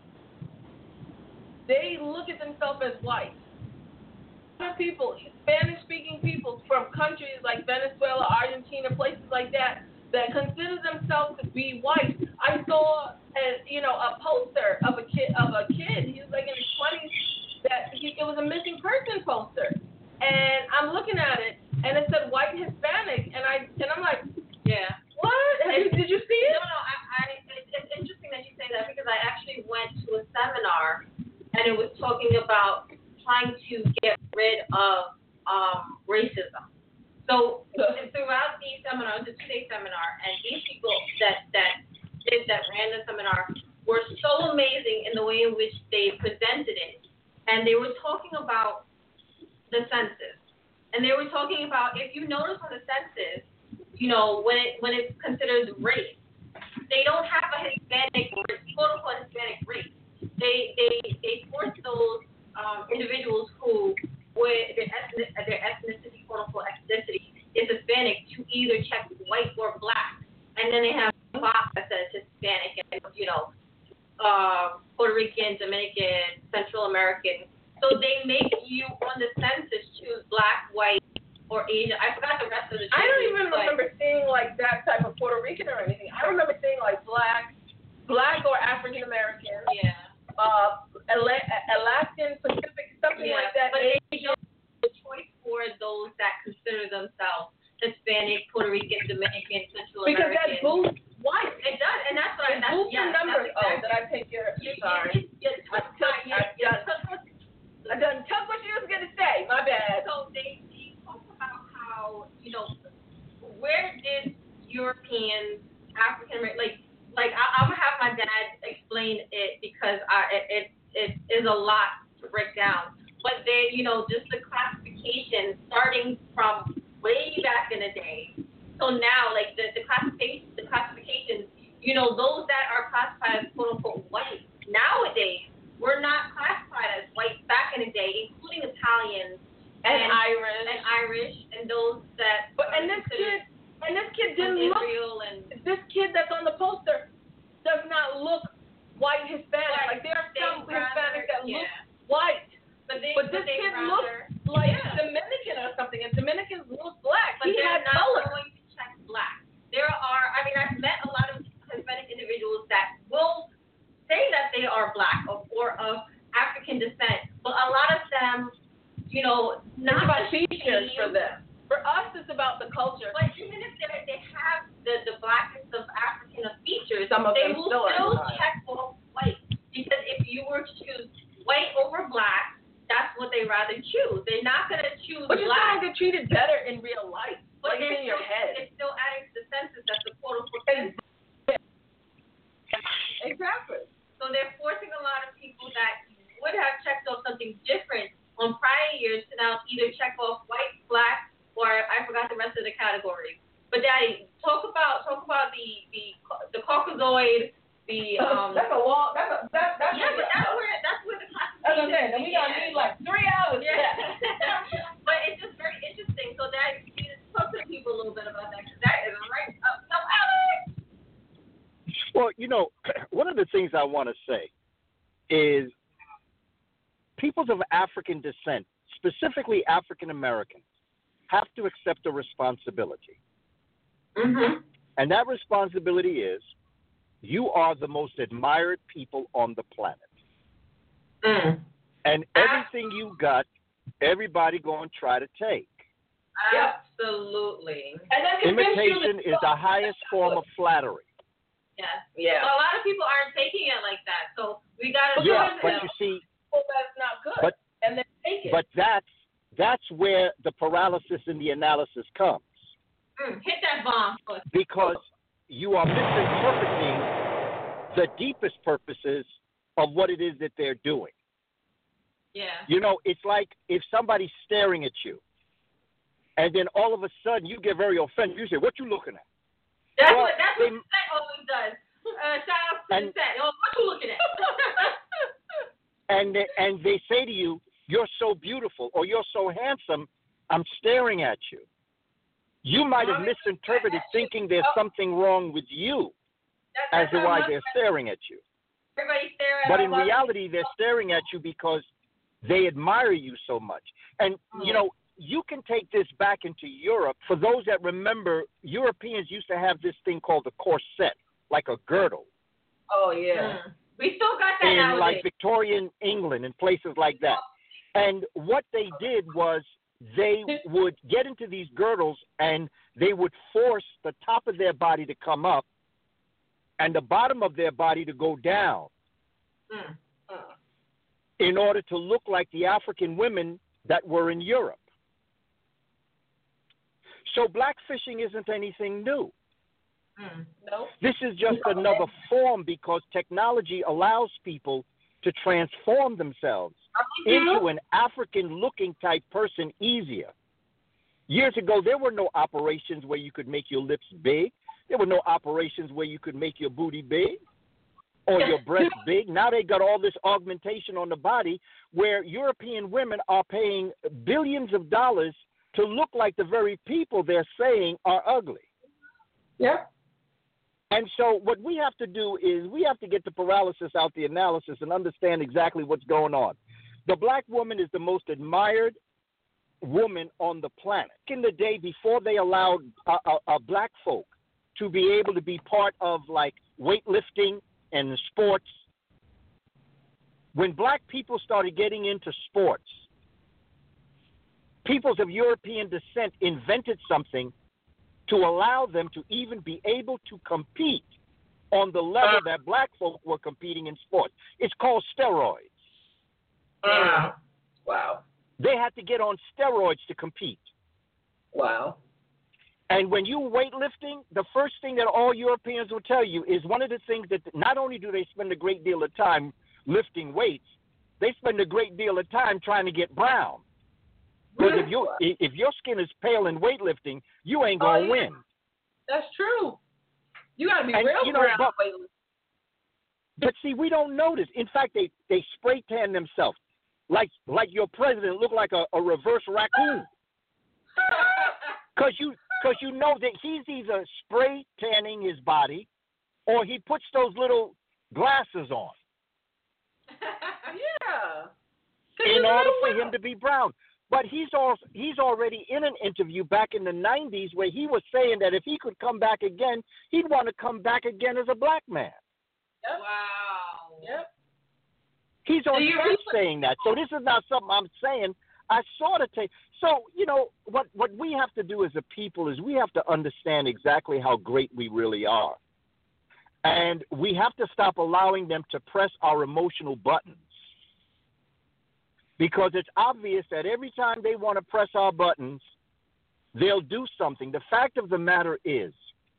they look at themselves as white. Other people, Spanish-speaking people from countries like Venezuela, Argentina, places like that, that consider themselves to be white. I saw, a, you know, a poster of a kid, of a kid. He was like in his twenties. That he, it was a missing person poster, and I'm looking at it, and it said white Hispanic, and I and I'm like, yeah, what? Did, did you see it? No, no. I, I it, it's interesting that you say that because I actually went to a seminar, and it was talking about trying to get rid of um, racism. So throughout the seminar, it was a two-day seminar, and these people that that did that ran the seminar were so amazing in the way in which they presented it, and they were talking about the census, and they were talking about if you notice on the census, you know, when it when it's considered race, they don't have a Hispanic or quote unquote Hispanic race. They they they force those um, individuals who with their ethnic, their ethnicity, quote unquote ethnicity, is Hispanic to either check white or black, and then they have a box that says Hispanic and you know, uh, Puerto Rican, Dominican, Central American. So they make you on the census choose black, white, or Asian. I forgot the rest of the. I don't even but, remember seeing like that type of Puerto Rican or anything. I remember seeing like black, black or African American. Yeah. Uh, Ala- Alaskan, Pacific, something Yeah, like that. but they give the choice for those that consider themselves Hispanic, Puerto Rican, Dominican, Central because American. that boosts white. It does, and that's what It I. That's, boosts yeah, the numbers. That's exactly. Oh, did I take your? You, Sorry. You, you, you, I took, you, I you, done, I done took what you was gonna say. My bad. So they, they talk about how you know where did Europeans, African, like, like I, I'm gonna have my dad explain it because I, it, it, it is a lot to break down. But they, you know, just the classification starting from way back in the day. So now, like the the classification, the classifications, you know, those that are classified as quote unquote white nowadays were not classified as white back in the day, including Italians and, and Irish and Irish and those that. But and this kid and this kid didn't look. And this kid that's on the poster does not look white Hispanic. White, like there are some Hispanics that yeah. look white, but, they, but but this they kid rather, looks like yeah. Dominican or something, and Dominicans look black. But He they're had not color. going to check black. There are, I mean, I've met a lot of Hispanic individuals that will say that they are black or, or of African descent, but a lot of them, you know, not It's about the features same. for them. For us, it's about the culture. But even if they they have the the blackest of African features, Some of they them will still are still not. check off white, because if you were to choose white over black, that's what they rather choose. They're not gonna choose But you're black. trying to get treated better in real life. But like they're in your still, head. It's still adding to the census. That's the quote unquote And- census. Exactly. So they're forcing a lot of people that would have checked off something different on prior years to now either check off white, black, or I forgot the rest of the categories. But Daddy, talk about talk about the the the Caucasoid, the um. that's a long. That's a that, that's yeah, a, but that's where that's where the That's classification. what I'm saying. And we gonna began. need like three hours. Yeah. For that. But it's just very interesting. So that you need to talk to the people a little bit about that, because that is right up so alley. Well, you know, one of the things I want to say is peoples of African descent, specifically African Americans, have to accept a responsibility. Mhm. And that responsibility is you are the most admired people on the planet. Mm. And everything you got, everybody going to try to take. Absolutely. And then convince you Imitation that- is the highest form of flattery. Yes. Yeah. So a lot of people aren't taking it like that. So we gotta. Yeah, show but them. you see, Well, that's not good. But- and then take it. but that's that's where the paralysis in the analysis comes, Mm, hit that bomb. because you are misinterpreting the deepest purposes of what it is that they're doing. Yeah. You know, it's like if somebody's staring at you, and then all of a sudden you get very offended. You say, "What you looking at?" That's Well, what that's they- what Set always does. Uh, shout out to And- the Set. Oh, what you looking at? And they, and they say to you, "You're so beautiful," or "You're so handsome." I'm staring at you. You might have misinterpreted, thinking there's something wrong with you That, as that's to how why much they're staring at you. everybody stare at But our in bodies. reality, they're staring at you because they admire you so much. And, you know, you can take this back into Europe. For those that remember, Europeans used to have this thing called a corset, like a girdle, oh yeah. Mm. We still got that in nowadays. like Victorian England and places like that. And what they did was they would get into these girdles and they would force the top of their body to come up and the bottom of their body to go down Mm. Uh, in order to look like the African women that were in Europe. So blackfishing isn't anything new. Mm. no. This is just another form because technology allows people to transform themselves into an African-looking type person easier. Years ago, there were no operations where you could make your lips big. There were no operations where you could make your booty big or your breast big. Now they got all this augmentation on the body where European women are paying billions of dollars to look like the very people they're saying are ugly. Yeah. And so what we have to do is we have to get the paralysis out the analysis and understand exactly what's going on. The black woman is the most admired woman on the planet. In the day before they allowed uh, uh, uh, black folk to be able to be part of like weightlifting and sports, when black people started getting into sports, peoples of European descent invented something to allow them to even be able to compete on the level that black folk were competing in sports. It's called steroids. Wow. Wow. They had to get on steroids to compete. Wow. And when you weightlifting, the first thing that all Europeans will tell you is one of the things that not only do they spend a great deal of time lifting weights, they spend a great deal of time trying to get brown. Because if you if your skin is pale in weightlifting, you ain't gonna oh, yeah. win. That's true. You gotta be and, real you know, brown but, weightlifting. But see, we don't notice. In fact, they, they spray tan themselves, like like your president looked like a, a reverse raccoon. Because you because you know that he's either spray tanning his body, or he puts those little glasses on. Yeah. In order for him to be brown. But he's also, he's already in an interview back in the nineties where he was saying that if he could come back again, he'd want to come back again as a black man. Yep. Wow. Yep. He's on tape saying that. So this is not something I'm saying. I saw the tape. So, you know, what, what we have to do as a people is we have to understand exactly how great we really are. And we have to stop allowing them to press our emotional buttons. Because it's obvious that every time they want to press our buttons, they'll do something. The fact of the matter is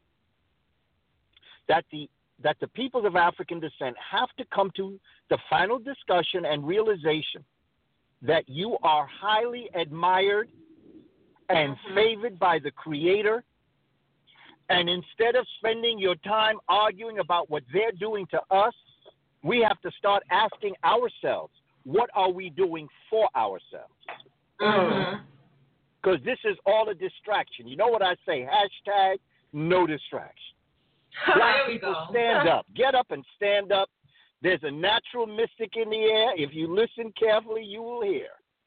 that the that the peoples of African descent have to come to the final discussion and realization that you are highly admired and favored by the Creator. And instead of spending your time arguing about what they're doing to us, we have to start asking ourselves, what are we doing for ourselves? Because mm-hmm. this is all a distraction. You know what I say? Hashtag no distraction. Black people, go. Stand up. Get up and stand up. There's a natural mystic in the air. If you listen carefully, you will hear.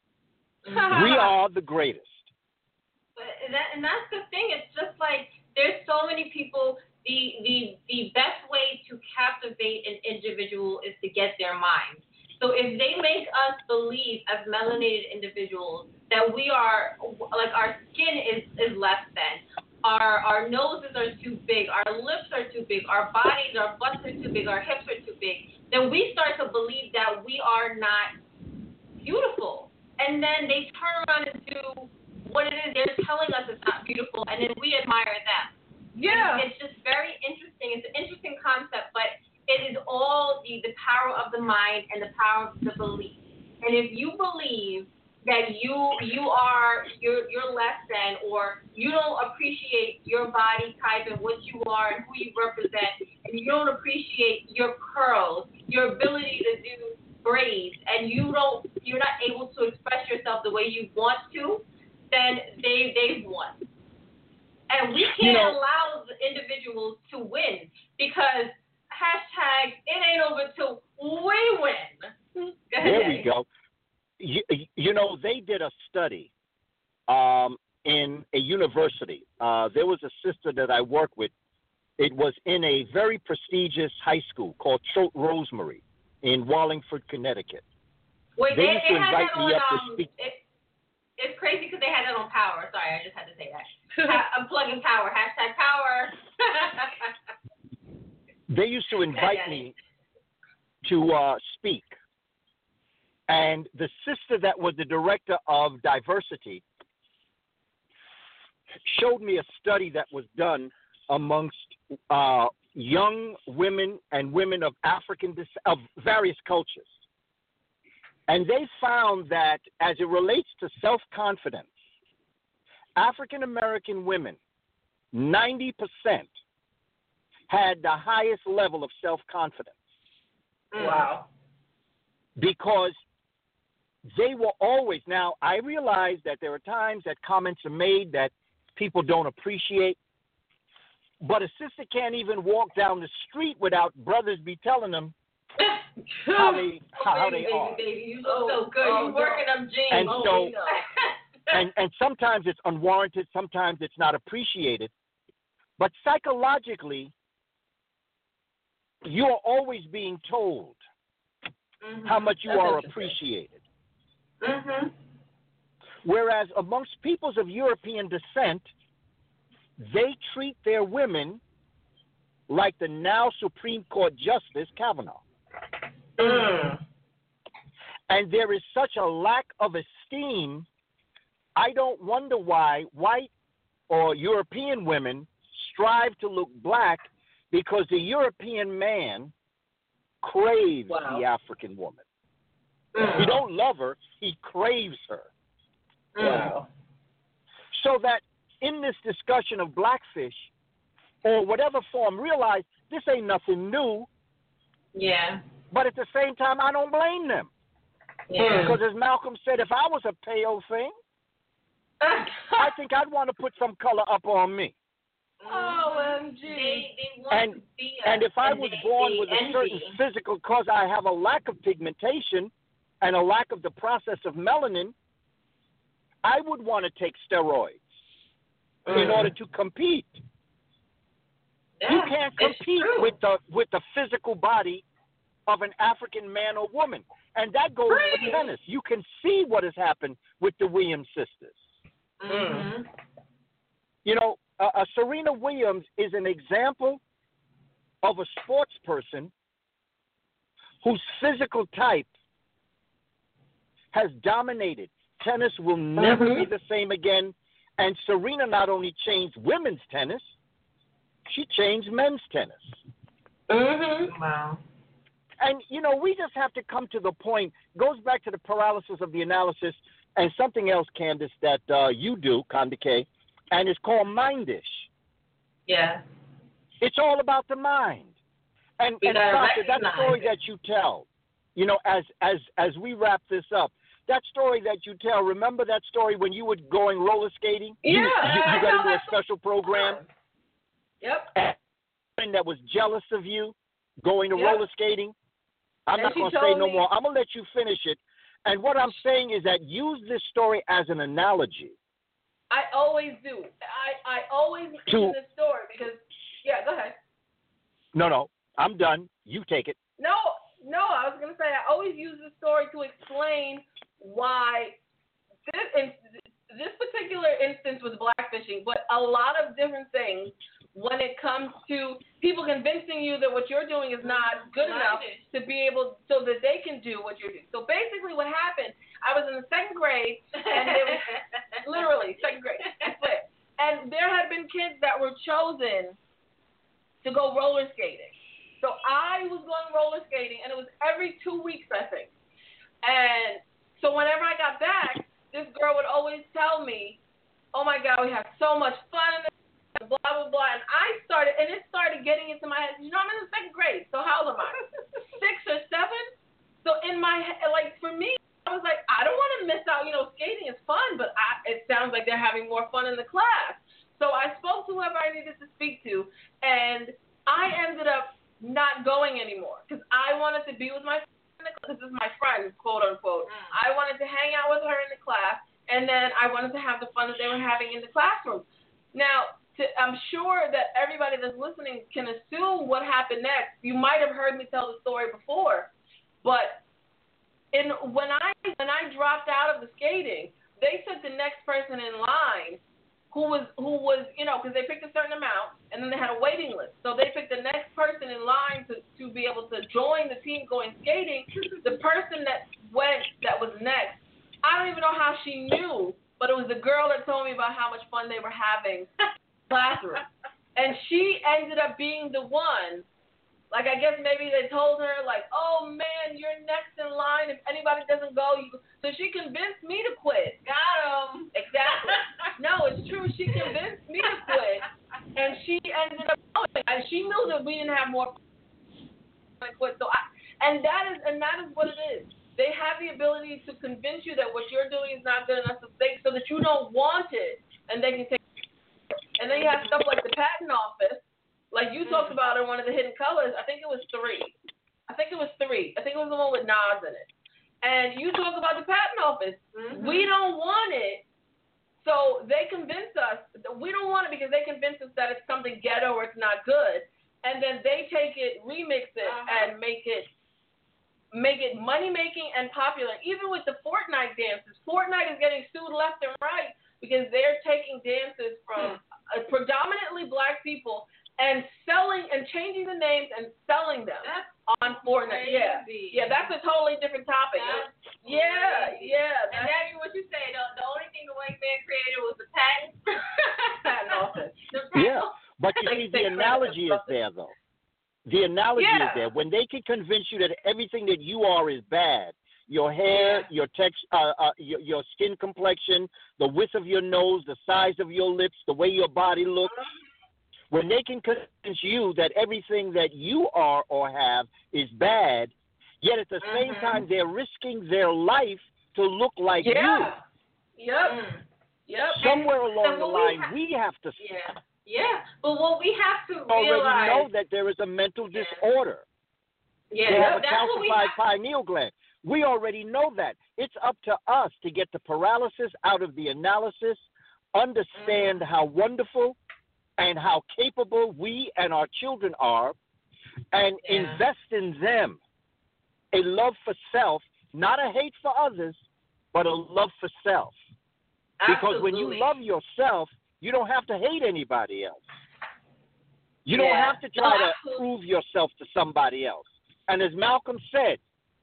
We are the greatest. But that, and that's the thing. It's just like there's so many people. The, the, the best way to captivate an individual is to get their mind. So if they make us believe as melanated individuals that we are, like our skin is, is less than, our our noses are too big, our lips are too big, our bodies, our butts are too big, our hips are too big, then we start to believe that we are not beautiful. And then they turn around and do what it is they're telling us is not beautiful, and then we admire them. Yeah. And it's just very interesting. It's an interesting concept, but it is all the, the power of the mind and the power of the belief. And if you believe that you you are you're you're less than, or you don't appreciate your body type and what you are and who you represent, and you don't appreciate your curls, your ability to do braids, and you don't you're not able to express yourself the way you want to, then they they've won. And we can't you know, allow the individuals to win because hashtag it ain't over till we win. Go ahead, there we go. You, you know, they did a study um, in a university. Uh, there was a sister that I worked with. It was in a very prestigious high school called Choate Rosemary in Wallingford, Connecticut. Wait, they, they used to they invite had that me on, up to um, speak. It, it's crazy because they had that on Power. Sorry, I just had to say that. ha- I'm plugging Power. Hashtag Power. They used to invite me to uh, speak. And the sister that was the director of diversity showed me a study that was done amongst uh, young women and women of African of various cultures. And they found that as it relates to self-confidence, African American women, ninety percent had the highest level of self-confidence. Wow. Because they were always, now I realize that there are times that comments are made that people don't appreciate, but a sister can't even walk down the street without brothers be telling them how they how, how they baby, are. Baby, baby, you look so good. Oh, you working them jeans. And oh, so, and, and sometimes it's unwarranted, sometimes it's not appreciated. But psychologically, you are always being told mm-hmm. how much you That's are appreciated. Mm-hmm. Whereas amongst peoples of European descent, they treat their women like the now Supreme Court Justice Kavanaugh. Mm. And there is such a lack of esteem, I don't wonder why white or European women strive to look black because the European man craves Wow. the African woman. Mm. He don't love her, he craves her. Wow. So that in this discussion of blackfish, or whatever form, realize this ain't nothing new, Yeah. but at the same time, I don't blame them. Yeah. Because as Malcolm said, if I was a pale thing, I think I'd want to put some color up on me. O M G. They, they want And to be us, and if I and was they, born they with a envy. certain physical, cause I have a lack of pigmentation and a lack of the process of melanin, I would want to take steroids in order to compete. Yeah, You can't it's compete true. with the with the physical body of an African man or woman, and that goes Right. for tennis. You can see what has happened with the Williams sisters. Mhm. You know, uh, uh, Serena Williams is an example of a sports person whose physical type has dominated. Tennis will never Mhm. be the same again. And Serena not only changed women's tennis, she changed men's tennis. Mhm. Wow. And, you know, we just have to come to the point, goes back to the paralysis of the analysis and something else, Candace, that uh, you do, Kandike, and it's called mindish. Yeah. It's all about the mind. And, We and gotta Sasha, that recognize story it. that you tell, you know, as, as, as we wrap this up, that story that you tell, remember that story when you were going roller skating? Yeah, You, you, I you got know into a that special program, Yep. and a friend that was jealous of you going to Yep. roller skating. I'm And not she going to say told no me- more. I'm going to let you finish it. And what I'm saying is that use this story as an analogy. I always do. I, I always To- use this story because, yeah, go ahead. No, no, I'm done. You take it. No, no, I was going to say I always use this story to explain why this, in, this particular instance was blackfishing, but a lot of different things when it comes to people convincing you that what you're doing is not good enough to be able, so that they can do what you're doing. So basically what happened, I was in the second grade, and there was, literally, second grade, I swear, and there had been kids that were chosen to go roller skating. So I was going roller skating, and it was every two weeks, I think. And so whenever I got back, this girl would always tell me, oh, my God, we had so much fun in this, blah, blah, blah. And I started, and it started getting into my head. You know, I'm in the second grade, so how old am I? Six or seven? So in my head, like, for me, I was like, I don't want to miss out. You know, skating is fun, but I, it sounds like they're having more fun in the class. So I spoke to whoever I needed to speak to, and I ended up not going anymore because I wanted to be with my friend. This is my friend, quote unquote. Mm. I wanted to hang out with her in the class, and then I wanted to have the fun that they were having in the classroom. Now, to, I'm sure that everybody that's listening can assume what happened next. You might have heard me tell the story before, but in when I when I dropped out of the skating, they said the next person in line who was who was you know because they picked a certain amount and then they had a waiting list. So they picked the next person in line to to be able to join the team going skating. The person that went that was next, I don't even know how she knew, but it was the girl that told me about how much fun they were having in the classroom, and she ended up being the one. Like, I guess maybe they told her, like, oh, man, you're next in line. If anybody doesn't go, you go. So she convinced me to quit. Got him. Exactly. No, it's true. She convinced me to quit, and she ended up going. And she knew that we didn't have more fun to quit. So I, and that is and that is what it is. They have the ability to convince you that what you're doing is not good enough to think so that you don't want it, and they can take it. And then you have stuff like the patent office. Like you talked about in one of the hidden colors, I think it was three. I think it was three. I think it was the one with Nas in it. And you talk about the patent office. Mm-hmm. We don't want it. So they convince us that we don't want it because they convince us that it's something ghetto or it's not good. And then they take it, remix it, uh-huh. and make it make it money making and popular. Even with the Fortnite dances. Fortnite is getting sued left and right because they're taking dances from hmm. uh, predominantly black people and selling and changing the names and selling them that's on Fortnite. Crazy. Yeah, yeah, that's a totally different topic. That's yeah, crazy. yeah. And that's what you say. The, the only thing the white man created was the patent. Patent But you see, the analogy is there, though. The analogy yeah. is there. When they can convince you that everything that you are is bad, your hair, yeah. your text, uh, uh, your, your skin complexion, the width of your nose, the size of your lips, the way your body looks, when they can convince you that everything that you are or have is bad, yet at the mm-hmm. same time they're risking their life to look like yeah. you. Yep. Mm. Yep. Somewhere along the line, we, ha- we have to yeah. Yeah, but what we have to already realize, know that there is a mental yeah. disorder. Yeah, they have a that's what we calcified have. pineal gland. We already know that. It's up to us to get the paralysis out of the analysis, understand mm-hmm. how wonderful and how capable we and our children are, and yeah. invest in them. A love for self, not a hate for others, but a love for self. Absolutely. Because when you love yourself, you don't have to hate anybody else. You yeah. don't have to try no, to prove yourself to somebody else. And as Malcolm said,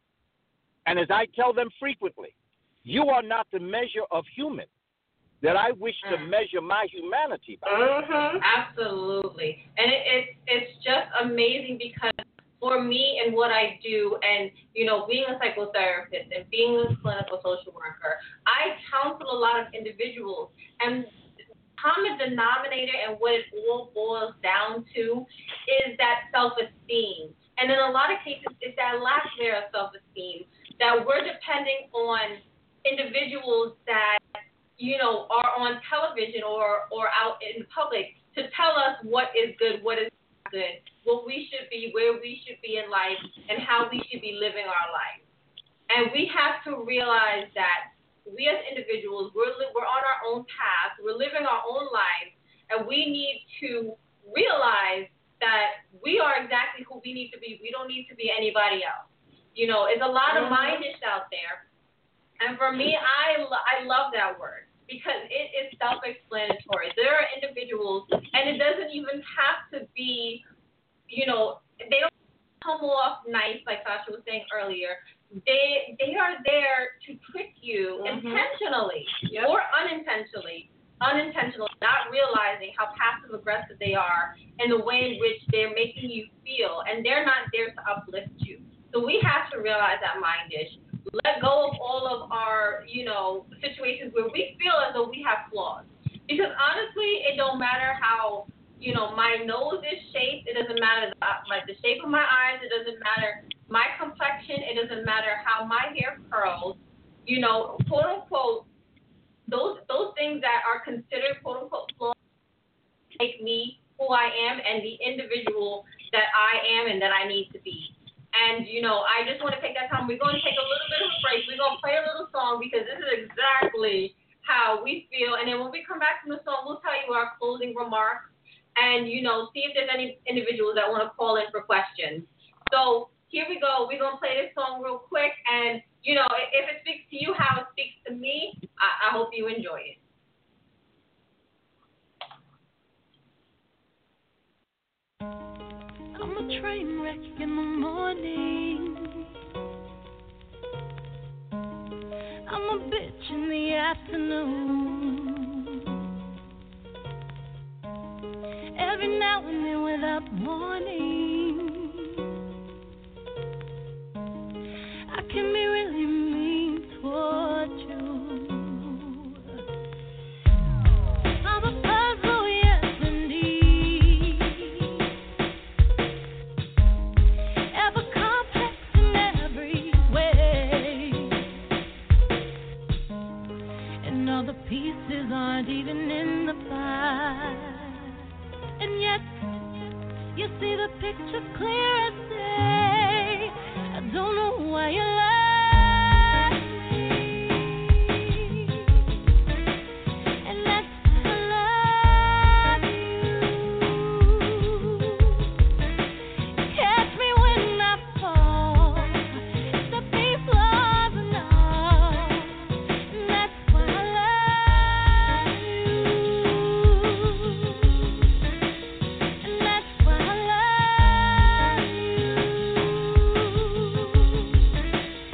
and as I tell them frequently, you are not the measure of human that I wish mm. to measure my humanity by. Mm-hmm. Absolutely. And it, it's it's just amazing because for me and what I do, and, you know, being a psychotherapist and being a clinical social worker, I counsel a lot of individuals. And common denominator and what it all boils down to is that self-esteem. And in a lot of cases, it's that lack there of self-esteem that we're depending on individuals that, you know, are on television or, or out in public to tell us what is good, what is not good, what we should be, where we should be in life, and how we should be living our life. And we have to realize that we as individuals, we're, li- we're on our own path, we're living our own lives, and we need to realize that we are exactly who we need to be. We don't need to be anybody else. You know, it's a lot of mindish out there. And for me, I, lo- I love that word because it is self-explanatory. There are individuals, and it doesn't even have to be, you know, they don't come off nice, like Sasha was saying earlier. They they are there to trick you mm-hmm. intentionally yep. or unintentionally, unintentionally, not realizing how passive aggressive they are and the way in which they're making you feel, and they're not there to uplift you. So we have to realize that, Mindish. Let go of all of our, you know, situations where we feel as though we have flaws. Because honestly, it don't matter how, you know, my nose is shaped. It doesn't matter the, like the shape of my eyes. It doesn't matter my complexion. It doesn't matter how my hair curls. You know, quote unquote, those those things that are considered quote unquote flaws make me who I am and the individual that I am and that I need to be. And, you know, I just want to take that time. We're going to take a little bit of a break. We're going to play a little song because this is exactly how we feel. And then when we come back from the song, we'll tell you our closing remarks and, you know, see if there's any individuals that want to call in for questions. So here we go. We're going to play this song real quick. And, you know, if it speaks to you how it speaks to me, I, I hope you enjoy it. I'm a train wreck in the morning. I'm a bitch in the afternoon. Every now and then without warning, I can be really mean toward you. I'm a puzzle, yes indeed. Ever complex in every way, and all the pieces aren't even in the pie. And yet, you see the picture clear as day. I don't know why you lie to me. And that's why I love you. Catch me when I fall. The people are enough. And that's why I love you. And that's why I love you.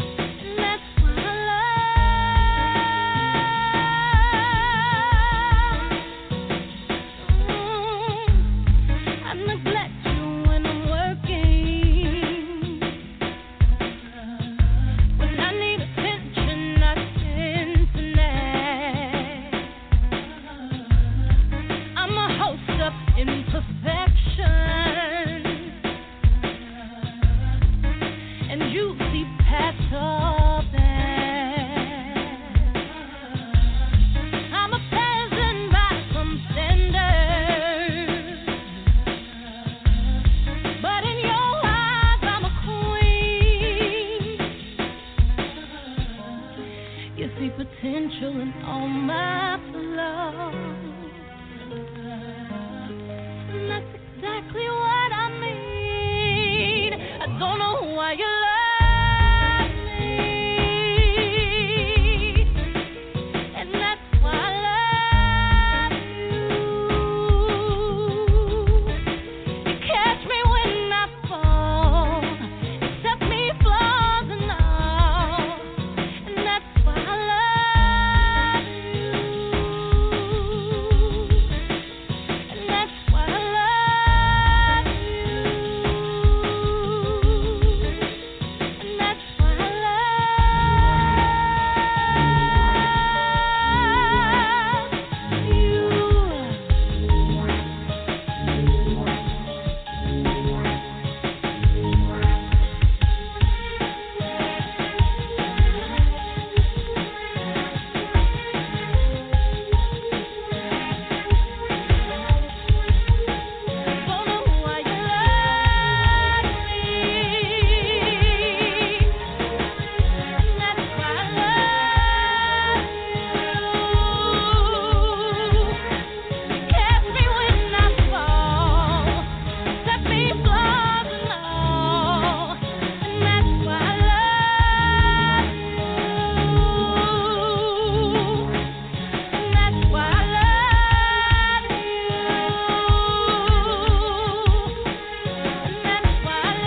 controlling all my flow. And that's exactly what I mean. I don't know why you love me, and that's why I love you. You catch me when I fall, accept me flaws and all, and that's why I love you, and that's why I love you, and that's why I don't know why you love me, and that's why I love you. Catch me when I fall, set me flaws and all, and that's why I love you, and that's why I love you, and that's why I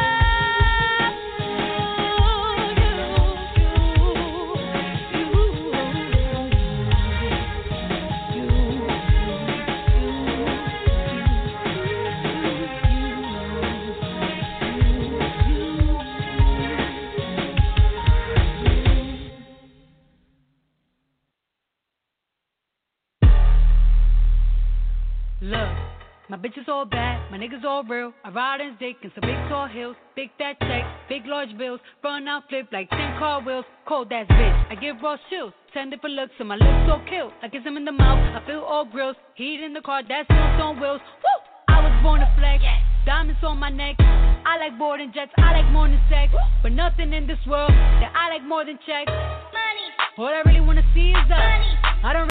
Look, my bitch is all bad, my niggas all real. I ride in dick in some big tall hills, big fat checks, big large bills, run out flip like ten car wheels. Cold ass bitch, I give raw chills, ten different looks, and my lips so kill. I kiss him in the mouth, I feel all grills, heat in the car, that's wheels on wheels. Woo! I was born to flex, diamonds on my neck. I like boarding jets, I like more than sex, but nothing in this world that I like more than checks. Money. All I really wanna see is us. Money. I don't